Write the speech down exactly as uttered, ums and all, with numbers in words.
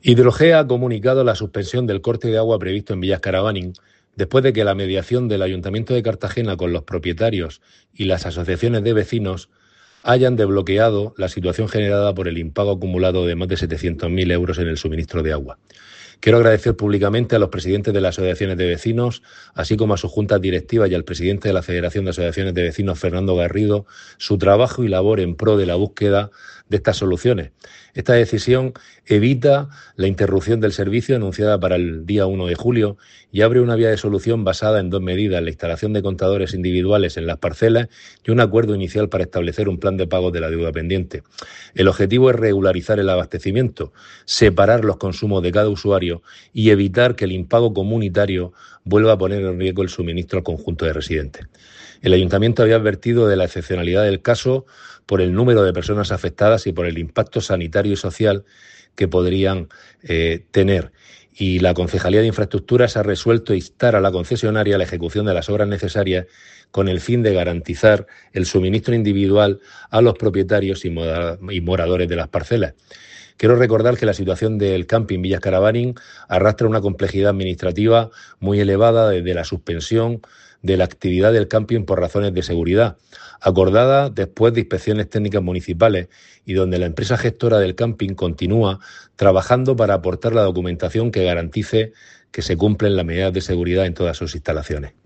Hidrogea ha comunicado la suspensión del corte de agua previsto en Villas Carabanín después de que la mediación del Ayuntamiento de Cartagena con los propietarios y las asociaciones de vecinos hayan desbloqueado la situación generada por el impago acumulado de más de setecientos mil euros en el suministro de agua. Quiero agradecer públicamente a los presidentes de las asociaciones de vecinos, así como a sus juntas directivas y al presidente de la Federación de Asociaciones de Vecinos, Fernando Garrido, su trabajo y labor en pro de la búsqueda de estas soluciones. Esta decisión evita la interrupción del servicio anunciada para el día uno de julio y abre una vía de solución basada en dos medidas: la instalación de contadores individuales en las parcelas y un acuerdo inicial para establecer un plan de pago de la deuda pendiente. El objetivo es regularizar el abastecimiento, separar los consumos de cada usuario y evitar que el impago comunitario vuelva a poner en riesgo el suministro al conjunto de residentes. El Ayuntamiento había advertido de la excepcionalidad del caso por el número de personas afectadas y por el impacto sanitario y social que podrían eh, tener. Y la Concejalía de Infraestructuras ha resuelto instar a la concesionaria a la ejecución de las obras necesarias con el fin de garantizar el suministro individual a los propietarios y moradores de las parcelas. Quiero recordar que la situación del camping Villas Carabanín arrastra una complejidad administrativa muy elevada desde la suspensión de la actividad del camping por razones de seguridad, acordada después de inspecciones técnicas municipales y donde la empresa gestora del camping continúa trabajando para aportar la documentación que garantice que se cumplen las medidas de seguridad en todas sus instalaciones.